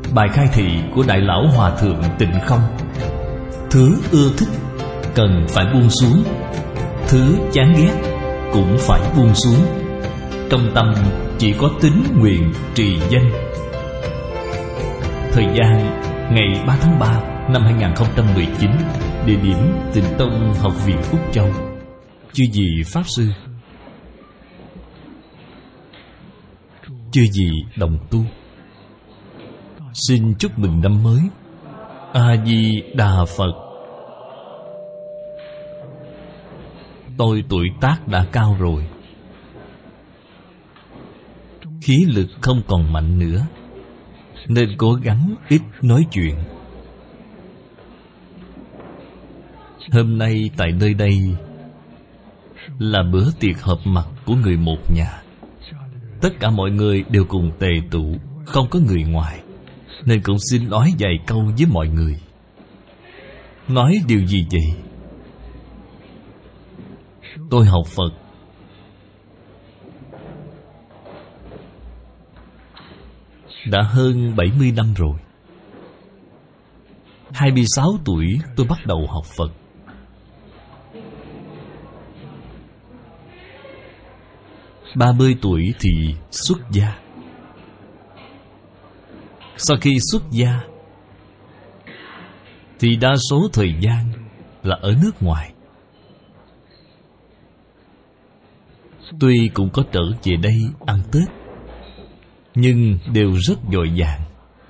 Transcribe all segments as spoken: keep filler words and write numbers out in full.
Bài khai thị của Đại Lão Hòa Thượng Tịnh Không: thứ ưa thích cần phải buông xuống, thứ chán ghét cũng phải buông xuống. Trong tâm chỉ có tín nguyện trì danh. Thời gian ngày ba tháng ba năm hai nghìn không trăm mười chín. Địa điểm Tịnh Tông Học viện Úc Châu. Chư vị Pháp Sư, chư vị đồng tu, xin chúc mừng năm mới. A-di-đà Phật. Tôi tuổi tác đã cao rồi, khí lực không còn mạnh nữa, nên cố gắng ít nói chuyện. Hôm nay tại nơi đây là bữa tiệc họp mặt của người một nhà. Tất cả mọi người đều cùng tề tụ, không có người ngoài, nên cũng xin nói vài câu với mọi người. Nói điều gì vậy? Tôi học Phật đã hơn bảy mươi năm rồi. Hai mươi sáu tuổi tôi bắt đầu học Phật. Ba mươi tuổi thì xuất gia. Sau khi xuất gia thì đa số thời gian là ở nước ngoài. Tuy cũng có trở về đây ăn Tết, nhưng đều rất vội vàng.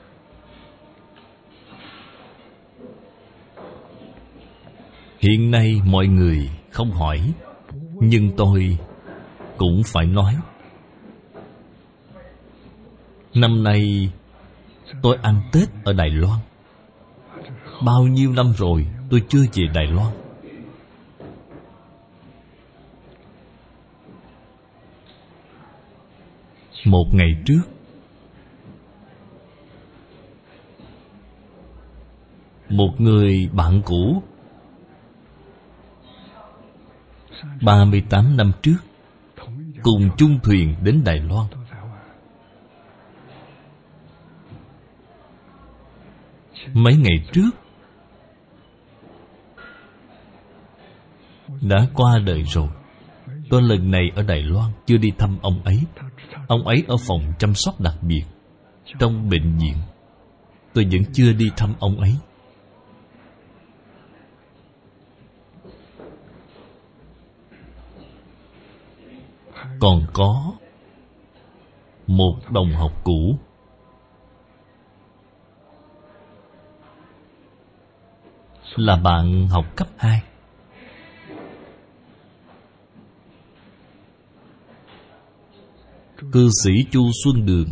Hiện nay mọi người không hỏi, nhưng tôi cũng phải nói. Năm nay tôi ăn Tết ở Đài Loan. Bao nhiêu năm rồi tôi chưa về Đài Loan. Một ngày trước, một người bạn cũ ba mươi tám năm trước cùng chung thuyền đến Đài Loan. Mấy ngày trước đã qua đời rồi. Tôi lần này ở Đài Loan chưa đi thăm ông ấy. Ông ấy ở phòng chăm sóc đặc biệt trong bệnh viện. Tôi vẫn chưa đi thăm ông ấy. Còn có một đồng học cũ, là bạn học cấp hai. Cư sĩ Chu Xuân Đường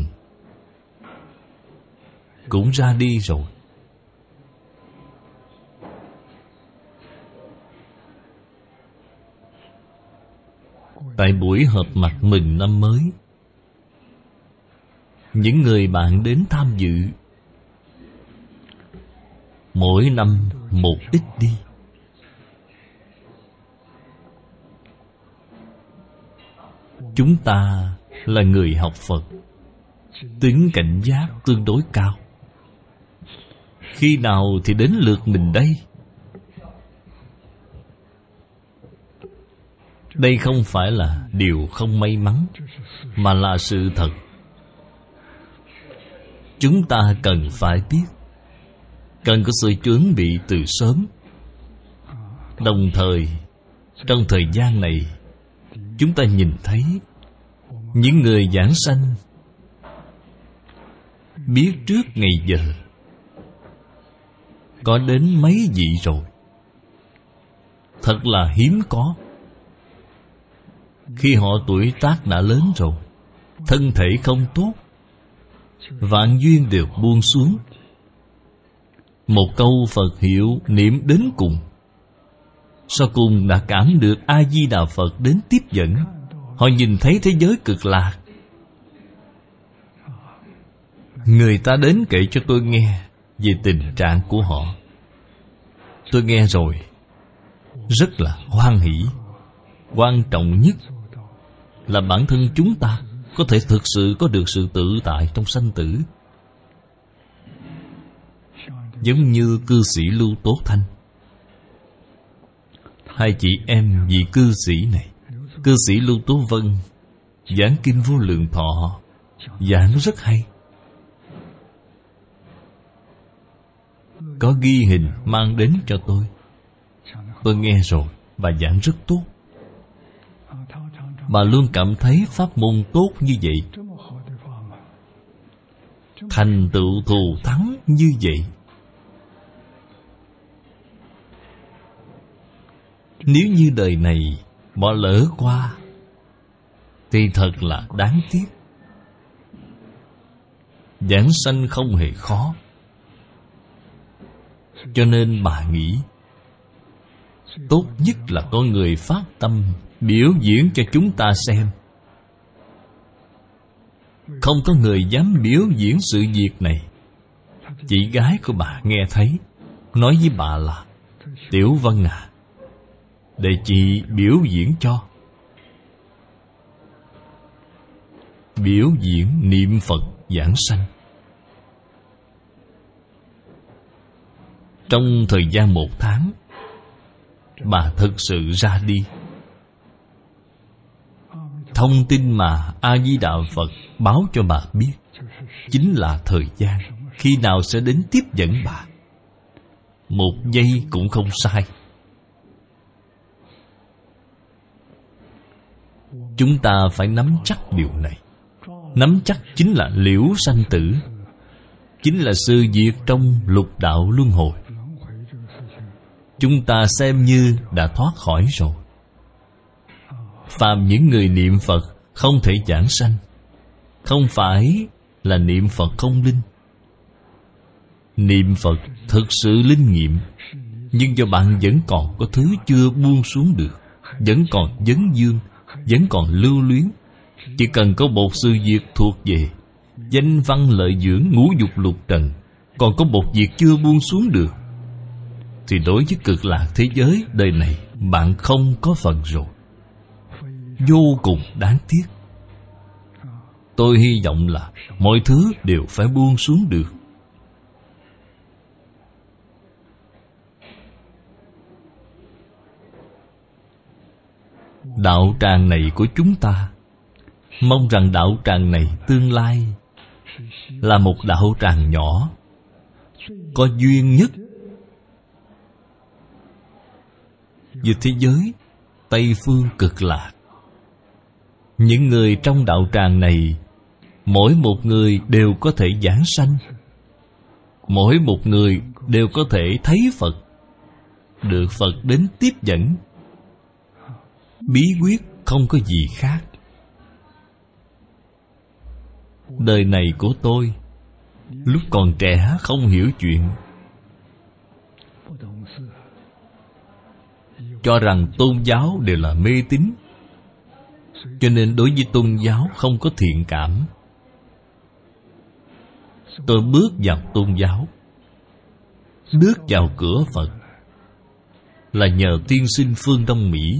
cũng ra đi rồi. Tại buổi họp mặt mừng năm mới, những người bạn đến tham dự mỗi năm một ít đi. Chúng ta là người học Phật, tính cảnh giác tương đối cao. Khi nào thì đến lượt mình đây? Đây không phải là điều không may mắn, mà là sự thật. Chúng ta cần phải biết, cần có sự chuẩn bị từ sớm. Đồng thời, trong thời gian này, chúng ta nhìn thấy những người giảng sanh biết trước ngày giờ có đến mấy vị rồi. Thật là hiếm có. Khi họ tuổi tác đã lớn rồi, thân thể không tốt, vạn duyên đều buông xuống. Một câu Phật hiệu niệm đến cùng, sau cùng đã cảm được A-di-đà Phật đến tiếp dẫn. Họ nhìn thấy thế giới cực lạc. Người ta đến kể cho tôi nghe về tình trạng của họ. Tôi nghe rồi, rất là hoan hỷ. Quan trọng nhất là bản thân chúng ta có thể thực sự có được sự tự tại trong sanh tử. giống như cư sĩ Lưu Tốt Thanh. Hai chị em vị cư sĩ này, cư sĩ Lưu Tố Vân giảng kinh Vô Lượng Thọ, giảng rất hay, có ghi hình mang đến cho tôi. Tôi nghe rồi và giảng rất tốt. Bà luôn cảm thấy pháp môn tốt như vậy, thành tựu thù thắng như vậy. Nếu như đời này bỏ lỡ qua thì thật là đáng tiếc. Giảng sanh không hề khó, cho nên bà nghĩ tốt nhất là có người phát tâm biểu diễn cho chúng ta xem. Không có người dám biểu diễn sự việc này. Chị gái của bà nghe thấy, nói với bà là: Tiểu Vân à, để chị biểu diễn cho. Biểu diễn niệm Phật giảng sanh. Trong thời gian một tháng, bà thực sự ra đi. Thông tin mà A-di-đà Phật báo cho bà biết chính là thời gian khi nào sẽ đến tiếp dẫn bà. Một giây cũng không sai. Chúng ta phải nắm chắc điều này. Nắm chắc chính là liễu sanh tử, chính là sự việc trong lục đạo luân hồi. Chúng ta xem như đã thoát khỏi rồi. Phàm những người niệm Phật không thể giảng sanh, không phải là niệm Phật không linh. Niệm Phật thực sự linh nghiệm, nhưng do bạn vẫn còn có thứ chưa buông xuống được, vẫn còn vấn vương, vẫn còn lưu luyến. Chỉ cần có một sự việc thuộc về danh văn lợi dưỡng ngũ dục lục trần, còn có một việc chưa buông xuống được, thì đối với cực lạc thế giới đời này, bạn không có phần rồi. Vô cùng đáng tiếc. Tôi hy vọng là mọi thứ đều phải buông xuống được. Đạo tràng này của chúng ta, mong rằng đạo tràng này tương lai là một đạo tràng nhỏ, có duyên nhất về thế giới Tây Phương Cực Lạc. Những người trong đạo tràng này, mỗi một người đều có thể giảng sanh, mỗi một người đều có thể thấy Phật, được Phật đến tiếp dẫn. Bí quyết không có gì khác. Đời này của tôi, lúc còn trẻ không hiểu chuyện, cho rằng tôn giáo đều là mê tín, cho nên đối với tôn giáo không có thiện cảm. Tôi bước vào tôn giáo, bước vào cửa Phật là nhờ tiên sinh phương Đông Mỹ.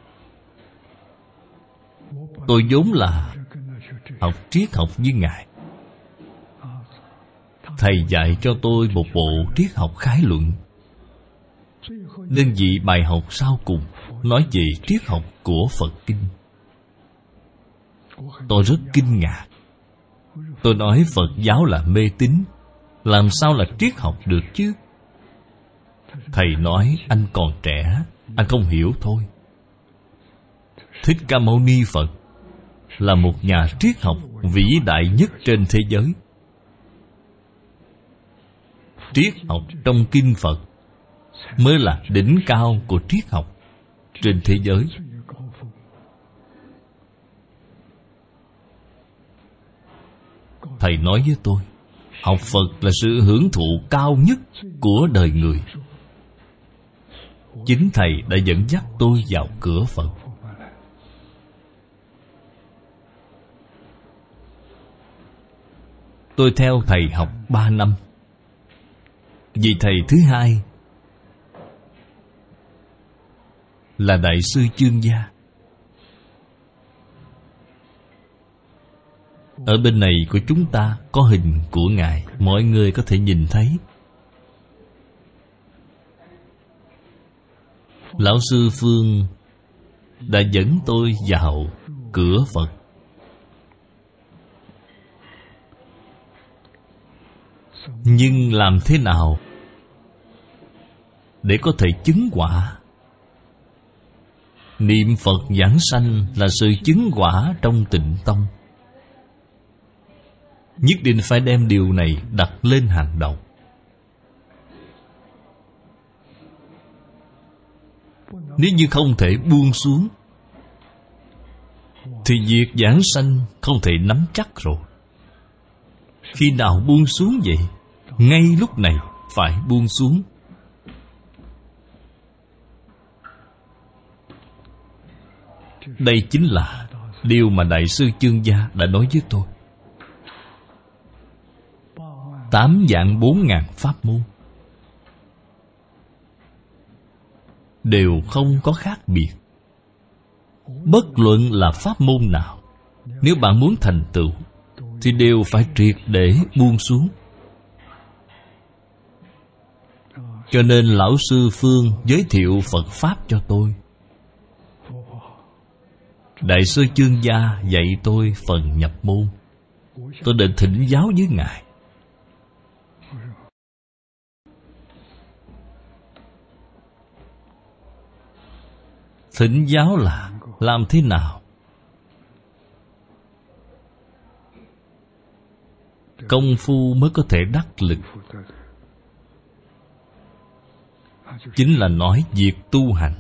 Tôi vốn là học triết học với Ngài. Thầy dạy cho tôi một bộ triết học khái luận. Nên vị bài học sau cùng nói về triết học của Phật Kinh. Tôi rất kinh ngạc. Tôi nói Phật giáo là mê tín, làm sao là triết học được chứ? Thầy nói anh còn trẻ, anh không hiểu thôi. Thích Ca Mâu Ni Phật là một nhà triết học vĩ đại nhất trên thế giới. Triết học trong kinh Phật mới là đỉnh cao của triết học trên thế giới. Thầy nói với tôi, học Phật là sự hưởng thụ cao nhất của đời người. Chính Thầy đã dẫn dắt tôi vào cửa Phật. Tôi theo Thầy học ba năm. Vị Thầy thứ hai là Đại sư Chương Gia. Ở bên này của chúng ta có hình của Ngài, mọi người có thể nhìn thấy. Lão Sư Phương đã dẫn tôi vào cửa Phật. Nhưng làm thế nào để có thể chứng quả? Niệm Phật giảng sanh là sự chứng quả trong Tịnh Tông. Nhất định phải đem điều này đặt lên hàng đầu. Nếu như không thể buông xuống thì việc giảng sanh không thể nắm chắc rồi. Khi nào buông xuống vậy? Ngay lúc này phải buông xuống. Đây chính là điều mà Đại sư Chương Gia đã nói với tôi. Tám vạn bốn ngàn pháp môn đều không có khác biệt. Bất luận là pháp môn nào, nếu bạn muốn thành tựu thì đều phải triệt để buông xuống. Cho nên Lão Sư Phương giới thiệu Phật Pháp cho tôi. Đại sư Chương Gia dạy tôi phần nhập môn. Tôi định thỉnh giáo với Ngài. Thỉnh giáo là làm thế nào? Công phu mới có thể đắc lực. Chính là nói việc tu hành.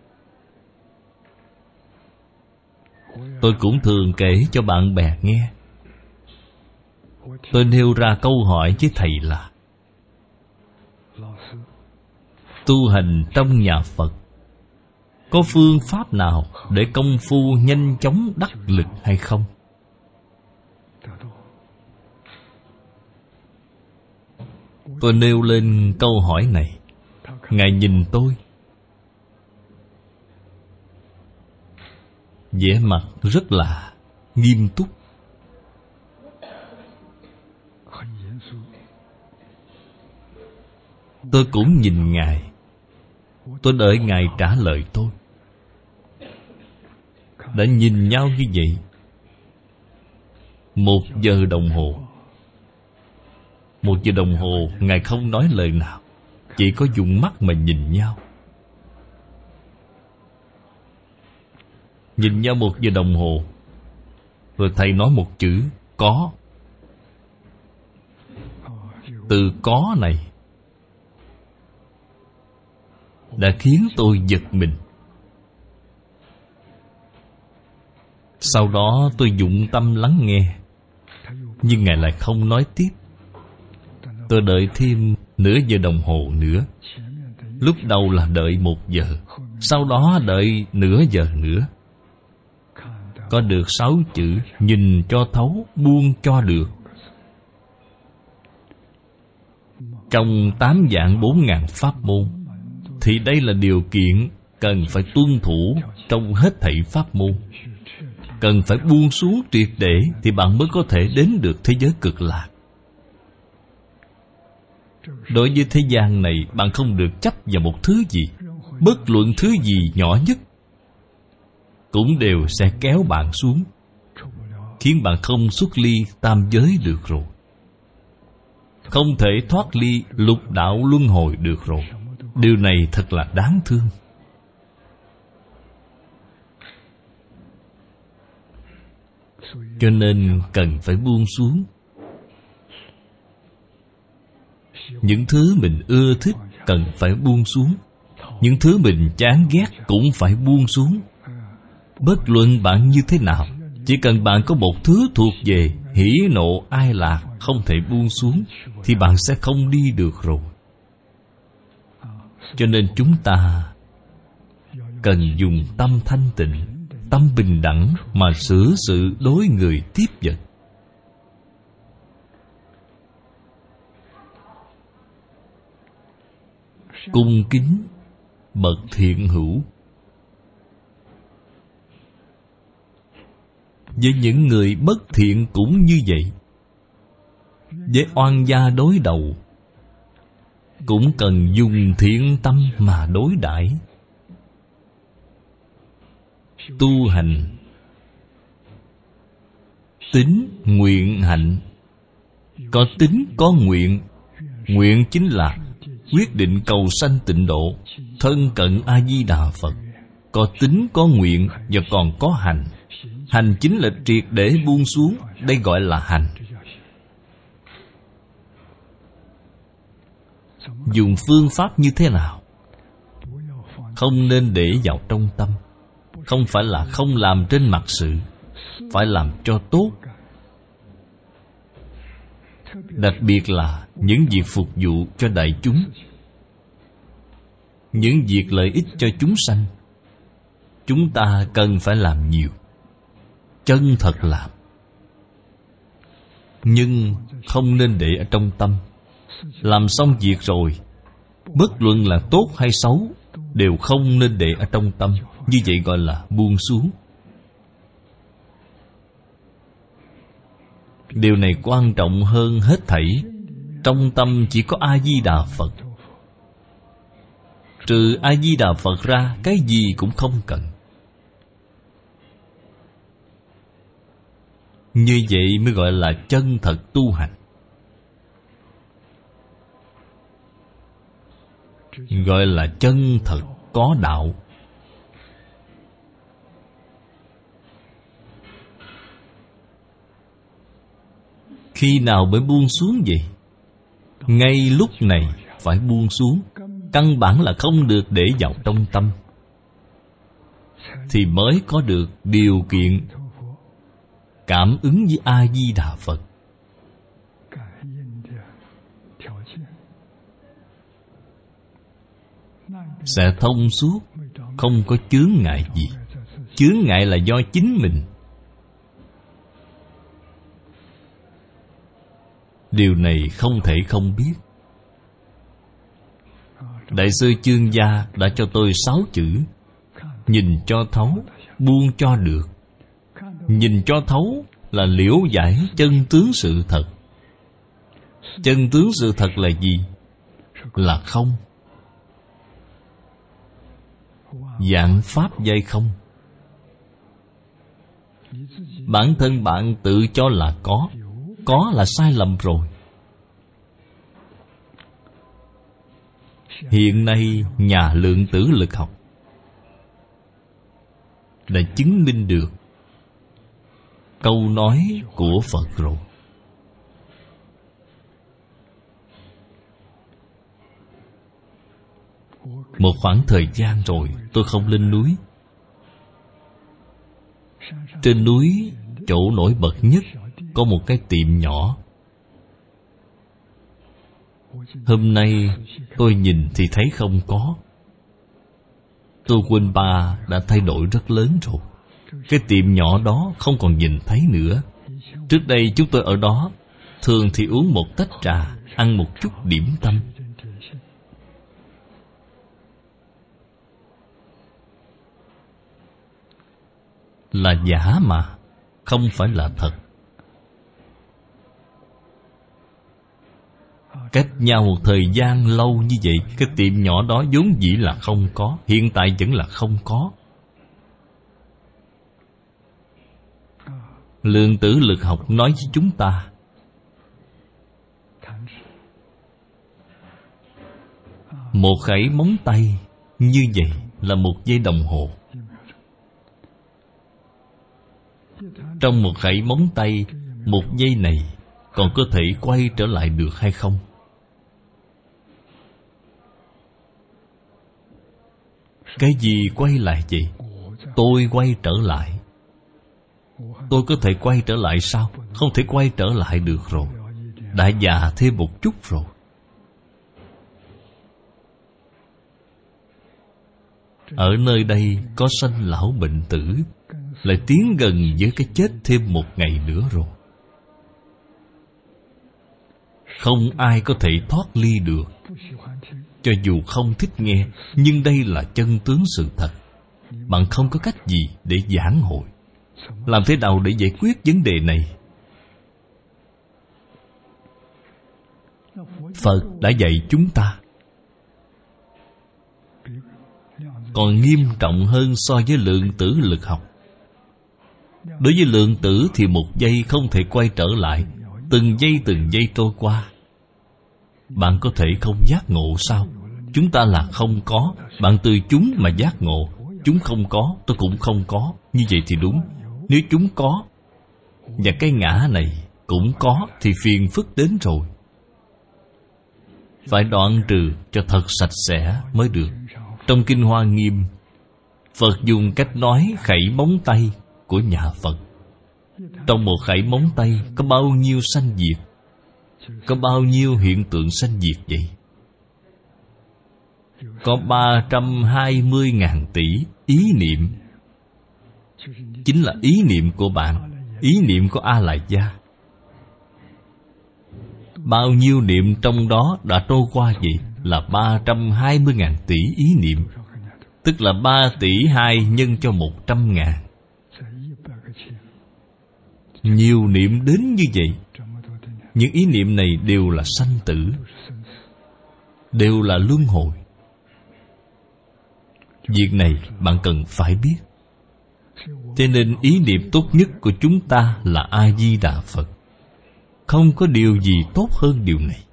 Tôi cũng thường kể cho bạn bè nghe. Tôi nêu ra câu hỏi với thầy là: tu hành trong nhà Phật có phương pháp nào để công phu nhanh chóng đắc lực hay không? Tôi nêu lên câu hỏi này. Ngài nhìn tôi, vẻ mặt rất là nghiêm túc. Tôi cũng nhìn Ngài. Tôi đợi Ngài trả lời tôi. Đã nhìn nhau như vậy một giờ đồng hồ. Một giờ đồng hồ Ngài không nói lời nào, chỉ có dùng mắt mà nhìn nhau. Nhìn nhau một giờ đồng hồ, rồi thầy nói một chữ có. Từ có này đã khiến tôi giật mình. Sau đó tôi dụng tâm lắng nghe, nhưng Ngài lại không nói tiếp. Tôi đợi thêm nửa giờ đồng hồ nữa. Lúc đầu là đợi một giờ, sau đó đợi nửa giờ nữa. Có được sáu chữ nhìn cho thấu, buông cho được. Trong tám vạn bốn ngàn pháp môn thì đây là điều kiện cần phải tuân thủ trong hết thảy pháp môn. Cần phải buông xuống triệt để thì bạn mới có thể đến được thế giới cực lạc. Đối với thế gian này, bạn không được chấp vào một thứ gì. Bất luận thứ gì nhỏ nhất cũng đều sẽ kéo bạn xuống, khiến bạn không xuất ly tam giới được rồi. Không thể thoát ly lục đạo luân hồi được rồi. Điều này thật là đáng thương. Cho nên cần phải buông xuống. Những thứ mình ưa thích cần phải buông xuống. Những thứ mình chán ghét cũng phải buông xuống. Bất luận bạn như thế nào, chỉ cần bạn có một thứ thuộc về hỉ nộ ai lạc không thể buông xuống, thì bạn sẽ không đi được rồi. Cho nên chúng ta cần dùng tâm thanh tịnh, tâm bình đẳng mà xử sự đối người tiếp vật. Cung kính bậc thiện hữu. Với những người bất thiện cũng như vậy. Với oan gia đối đầu cũng cần dùng thiện tâm mà đối đãi. tu hành tín nguyện hạnh. Có tín có nguyện. Nguyện chính là quyết định cầu sanh tịnh độ, thân cận A Di Đà Phật. Có tín có nguyện và còn có hành. Hành chính là triệt để buông xuống. Đây gọi là hành. Dùng phương pháp như thế nào? Không nên để vào trong tâm. Không phải là không làm trên mặt sự, phải làm cho tốt. Đặc biệt là những việc phục vụ cho đại chúng, những việc lợi ích cho chúng sanh, chúng ta cần phải làm nhiều, chân thật làm. Nhưng không nên để ở trong tâm. Làm xong việc rồi, bất luận là tốt hay xấu, đều không nên để ở trong tâm. Như vậy gọi là buông xuống. Điều này quan trọng hơn hết thảy. Trong tâm chỉ có A-di-đà Phật. Trừ A-di-đà Phật ra, cái gì cũng không cần. Như vậy mới gọi là chân thật tu hành. Gọi là chân thật có đạo. Khi nào mới buông xuống vậy? Ngay lúc này phải buông xuống. Căn bản là không được để vào trong tâm, thì mới có được điều kiện cảm ứng với A-di-đà Phật. Sẽ thông suốt, không có chướng ngại gì. Chướng ngại là do chính mình. Điều này không thể không biết. Đại sư Chương Gia đã cho tôi sáu chữ: nhìn cho thấu, buông cho được. Nhìn cho thấu là liễu giải chân tướng sự thật. Chân tướng sự thật là gì? Là không. Vạn pháp giai không. Bản thân bạn tự cho là có. Có là sai lầm rồi. Hiện nay nhà lượng tử lực học đã chứng minh được câu nói của Phật rồi. Một khoảng thời gian rồi tôi không lên núi. Trên núi, chỗ nổi bật nhất có một cái tiệm nhỏ. Hôm nay tôi nhìn thì thấy không có. Tu Quỳnh Ba đã thay đổi rất lớn rồi. Cái tiệm nhỏ đó không còn nhìn thấy nữa. Trước đây chúng tôi ở đó, thường thì uống một tách trà, ăn một chút điểm tâm. Là giả mà, không phải là thật. Cách nhau một thời gian lâu như vậy, cái tiệm nhỏ đó vốn dĩ là không có, hiện tại vẫn là không có. Lượng tử lực học nói với chúng ta, một khẩy móng tay như vậy là một giây đồng hồ. Trong một khẩy móng tay, một giây này còn có thể quay trở lại được hay không? Cái gì quay lại vậy? Tôi quay trở lại. Tôi có thể quay trở lại sao? Không thể quay trở lại được rồi. Đã già thêm một chút rồi. Ở nơi đây có sanh lão bệnh tử, lại tiến gần với cái chết thêm một ngày nữa rồi. Không ai có thể thoát ly được. Cho dù không thích nghe, nhưng đây là chân tướng sự thật. Bạn không có cách gì để giảng hội. Làm thế nào để giải quyết vấn đề này? Phật đã dạy chúng ta. còn nghiêm trọng hơn so với lượng tử lực học. Đối với lượng tử thì một giây không thể quay trở lại, từng giây từng giây trôi qua. Bạn có thể không giác ngộ sao? Chúng ta là không có, bạn từ chúng mà giác ngộ. Chúng không có, tôi cũng không có. Như vậy thì đúng. Nếu chúng có và cái ngã này cũng có thì phiền phức đến rồi. Phải đoạn trừ cho thật sạch sẽ mới được. Trong Kinh Hoa Nghiêm, Phật dùng cách nói khẩy móng tay của nhà Phật. Trong một khẩy móng tay có bao nhiêu sanh diệt, có bao nhiêu hiện tượng sanh diệt vậy? Có ba trăm hai mươi ngàn tỷ ý niệm. Chính là ý niệm của bạn, ý niệm của A-la gia. Bao nhiêu niệm trong đó đã trôi qua vậy? Là ba trăm hai mươi ngàn tỷ ý niệm. Tức là ba tỷ hai nhân cho một trăm ngàn. Nhiều niệm đến như vậy. Những ý niệm này đều là sanh tử, đều là luân hồi. Việc này bạn cần phải biết. Cho nên ý niệm tốt nhất của chúng ta là A-di-đà Phật. Không có điều gì tốt hơn điều này.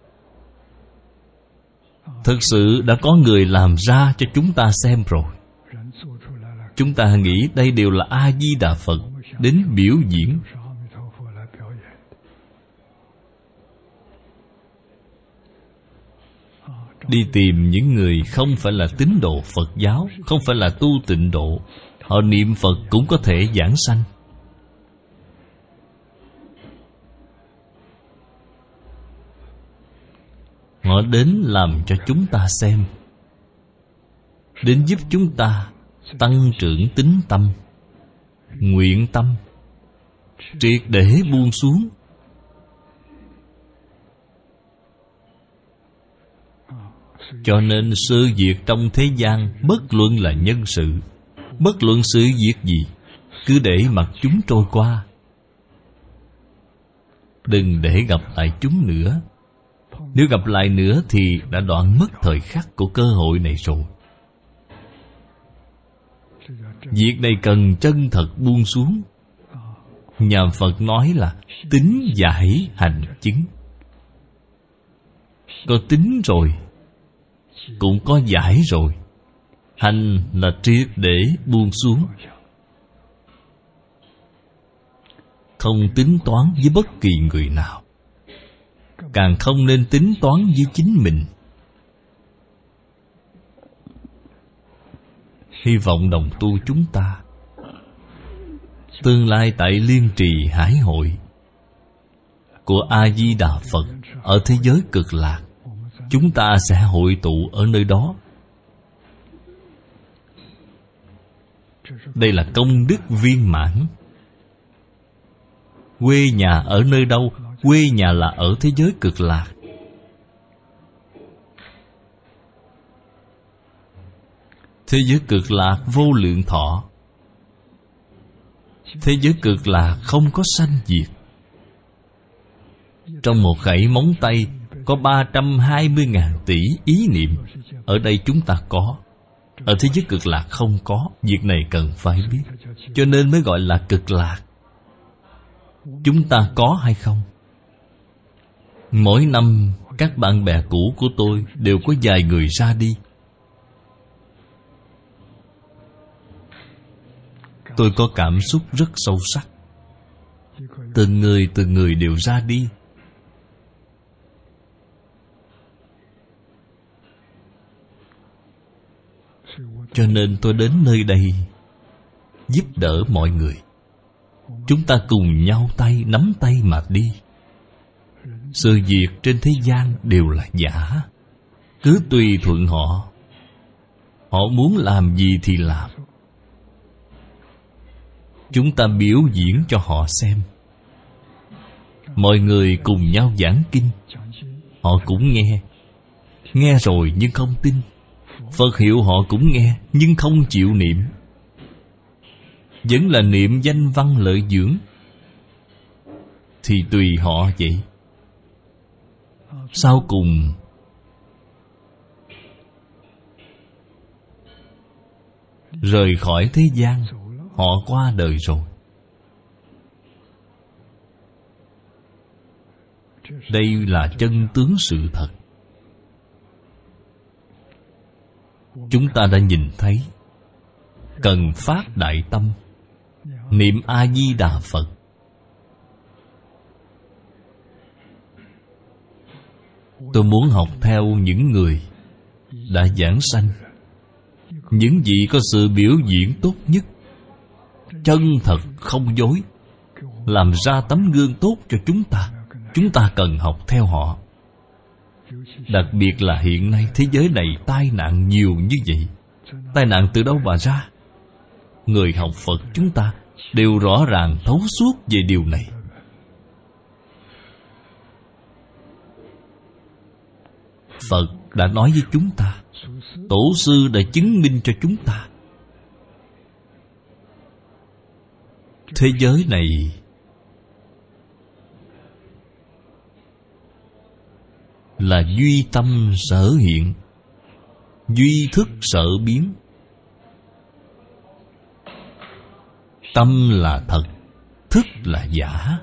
Thực sự đã có người làm ra cho chúng ta xem rồi. Chúng ta nghĩ đây đều là A-di-đà Phật đến biểu diễn. Đi tìm những người không phải là tín đồ Phật giáo, không phải là tu tịnh độ, họ niệm Phật cũng có thể giảng sanh. Họ đến làm cho chúng ta xem, đến giúp chúng ta tăng trưởng tín tâm, nguyện tâm, triệt để buông xuống. Cho nên sự việc trong thế gian, bất luận là nhân sự, bất luận sự việc gì, cứ để mặc chúng trôi qua. Đừng để gặp lại chúng nữa. Nếu gặp lại nữa thì đã đoạn mất thời khắc của cơ hội này rồi. Việc này cần chân thật buông xuống. Nhà Phật nói là tín giải hành chứng. Có tín rồi, cũng có giải rồi. Hành là triệt để buông xuống, không tính toán với bất kỳ người nào, càng không nên tính toán với chính mình. Hy vọng đồng tu chúng ta tương lai tại Liên Trì Hải Hội của A-di-đà Phật ở thế giới Cực Lạc, chúng ta sẽ hội tụ ở nơi đó. Đây là công đức viên mãn. Quê nhà ở nơi đâu? Quê nhà là ở thế giới Cực Lạc. Thế giới Cực Lạc vô lượng thọ. Thế giới Cực Lạc không có sanh diệt. Trong một khẩy móng tay có ba trăm hai mươi ngàn tỷ ý niệm. Ở đây chúng ta có, ở thế giới Cực Lạc không có. Việc này cần phải biết. Cho nên mới gọi là Cực Lạc. Chúng ta có hay không? Mỗi năm các bạn bè cũ của tôi đều có vài người ra đi. Tôi có cảm xúc rất sâu sắc. Từng người từng người đều ra đi. Cho nên tôi đến nơi đây giúp đỡ mọi người. Chúng ta cùng nhau tay nắm tay mà đi. Sự việc trên thế gian đều là giả. Cứ tùy thuận họ. Họ muốn làm gì thì làm. Chúng ta biểu diễn cho họ xem. Mọi người cùng nhau giảng kinh. Họ cũng nghe. Nghe rồi nhưng không tin. Phật hiệu họ cũng nghe nhưng không chịu niệm. Vẫn là niệm danh văn lợi dưỡng. Thì tùy họ vậy. Sau cùng rời khỏi thế gian, họ qua đời rồi. Đây là chân tướng sự thật. Chúng ta đã nhìn thấy. Cần phát đại tâm, niệm A-di-đà Phật. Tôi muốn học theo những người đã giảng sanh, những vị có sự biểu diễn tốt nhất, chân thật không dối, làm ra tấm gương tốt cho chúng ta. Chúng ta cần học theo họ. Đặc biệt là hiện nay thế giới này tai nạn nhiều như vậy. Tai nạn từ đâu mà ra? Người học Phật chúng ta đều rõ ràng thấu suốt về điều này. Phật đã nói với chúng ta, Tổ sư đã chứng minh cho chúng ta. Thế giới này là duy tâm sở hiện, duy thức sở biến. Tâm là thật, thức là giả.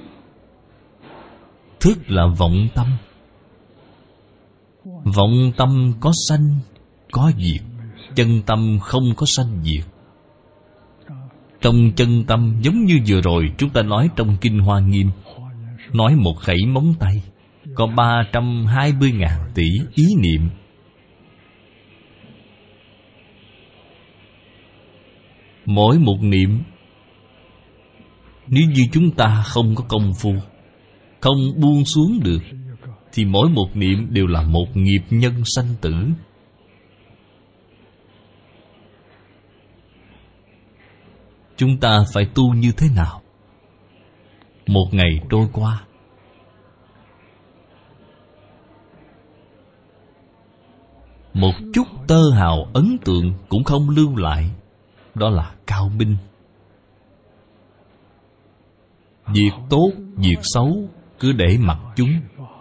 Thức là vọng tâm. Vọng tâm có sanh, có diệt. Chân tâm không có sanh diệt. Trong chân tâm, giống như vừa rồi chúng ta nói trong Kinh Hoa Nghiêm, nói một khẩy móng tay có ba trăm hai mươi ngàn tỷ ý niệm. Mỗi một niệm, nếu như chúng ta không có công phu, không buông xuống được, thì mỗi một niệm đều là một nghiệp nhân sanh tử. Chúng ta phải tu như thế nào? Một ngày trôi qua, một chút tơ hào ấn tượng cũng không lưu lại. Đó là cao minh. Việc tốt, việc xấu cứ để mặc chúng,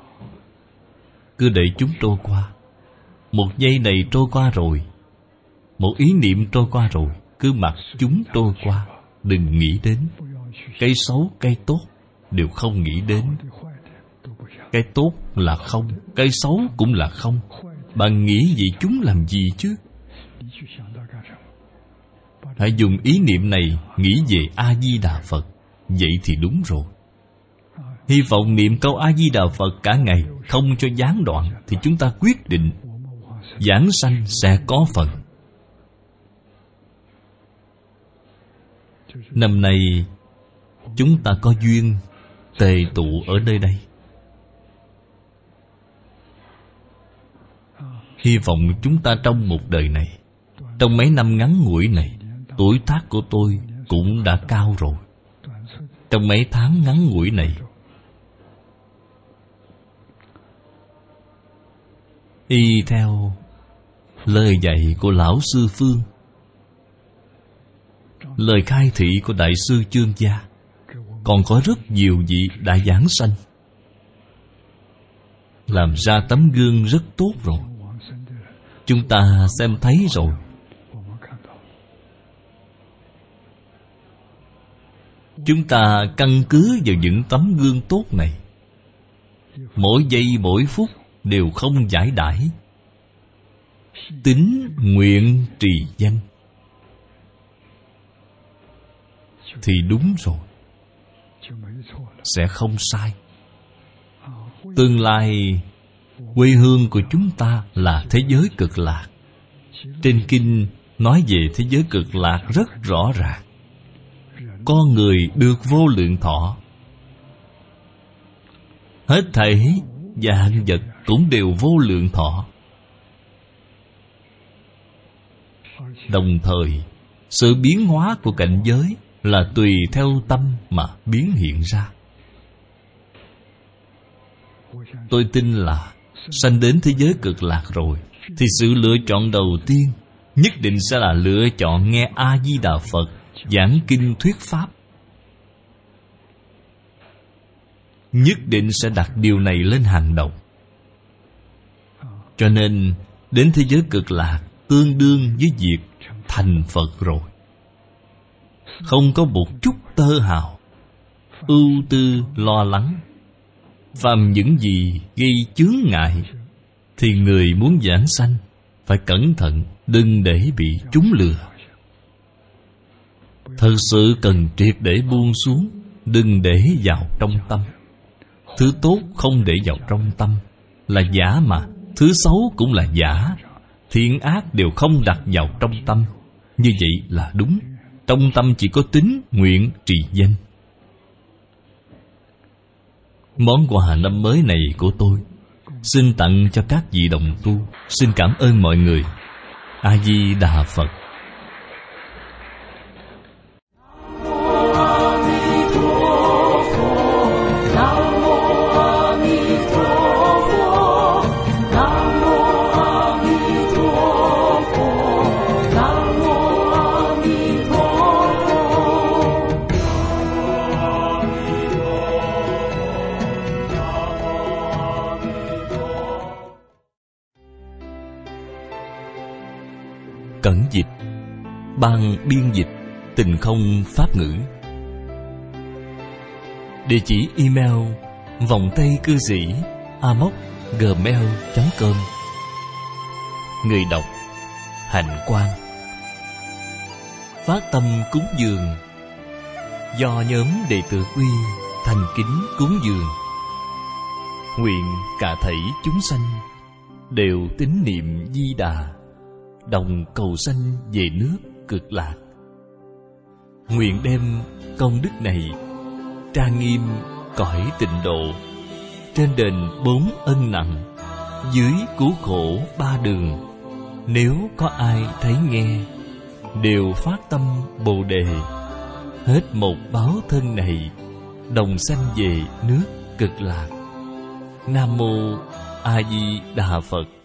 cứ để chúng trôi qua. Một giây này trôi qua rồi, một ý niệm trôi qua rồi, cứ mặc chúng trôi qua. Đừng nghĩ đến cái xấu, cái tốt đều không nghĩ đến. Cái tốt là không, cái xấu cũng là không. Bạn nghĩ vậy chúng làm gì chứ? Hãy dùng ý niệm này nghĩ về A-di-đà Phật. Vậy thì đúng rồi. Hy vọng niệm câu A-di-đà Phật cả ngày, không cho gián đoạn, thì chúng ta quyết định giảng sanh sẽ có phần. Năm nay chúng ta có duyên tề tụ ở nơi đây. Hy vọng chúng ta trong một đời này, trong mấy năm ngắn ngủi này, tuổi tác của tôi cũng đã cao rồi. Trong mấy tháng ngắn ngủi này, y theo lời dạy của Lão Sư Phương, lời khai thị của Đại sư Chương Gia, còn có rất nhiều vị đã giảng sanh, làm ra tấm gương rất tốt rồi. Chúng ta xem thấy rồi. Chúng ta căn cứ vào những tấm gương tốt này, mỗi giây mỗi phút đều không giải đãi, tín nguyện trì danh, thì đúng rồi, sẽ không sai. Tương lai quê hương của chúng ta là thế giới cực lạc. Trên kinh nói về thế giới cực lạc rất rõ ràng. Con người được vô lượng thọ, hết thảy vạn vật cũng đều vô lượng thọ. Đồng thời, sự biến hóa của cảnh giới là tùy theo tâm mà biến hiện ra. Tôi tin là sanh đến thế giới cực lạc rồi, thì sự lựa chọn đầu tiên nhất định sẽ là lựa chọn nghe A-di-đà Phật giảng kinh thuyết pháp. Nhất định sẽ đặt điều này lên hàng đầu. Cho nên đến thế giới cực lạc tương đương với việc thành Phật rồi. Không có một chút tơ hào ưu tư lo lắng. Phàm những gì gây chướng ngại thì người muốn giảng sanh phải cẩn thận, đừng để bị chúng lừa. Thật sự cần triệt để buông xuống, đừng để vào trong tâm. Thứ tốt không để vào trong tâm là giả mà. Thứ xấu cũng là giả. Thiện ác đều không đặt vào trong tâm. Như vậy là đúng. Trong tâm chỉ có tín, nguyện, trì danh. Món quà năm mới này của tôi xin tặng cho các vị đồng tu. Xin cảm ơn mọi người. A Di Đà Phật. Cẩn dịch. Ban biên dịch Tình Không Pháp ngữ. Địa chỉ email vòng tay cư sĩ a m o c gmail chấm com. Người đọc Hạnh Quang. Phát tâm cúng dường do nhóm đệ tử Uy thành kính cúng dường. Nguyện cả thảy chúng sanh đều tín niệm Di Đà, đồng cầu sanh về nước Cực Lạc. Nguyện đem công đức này trang nghiêm cõi tịnh độ, trên đền bốn ân nặng, dưới cứu khổ ba đường. Nếu có ai thấy nghe, đều phát tâm Bồ Đề, hết một báo thân này, đồng sanh về nước Cực Lạc. Nam mô A Di Đà Phật.